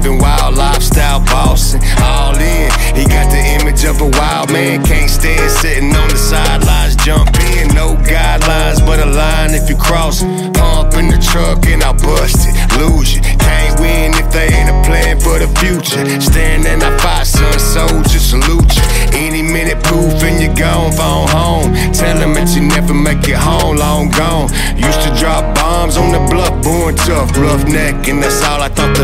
living wild lifestyle, bossing all in. He got the image of a wild man, can't stand sitting on the sidelines. Jump in, no guidelines, but a line if you cross. Pump in the truck and I bust it, lose you. Can't win if they ain't a plan for the future. Stand in I fight, son, soldier, salute you. Any minute, poof, and you're gone, phone home. Tell them that you never make it home, long gone. Used to drop bombs on the bluff, born tough, rough neck, and that's all I thought.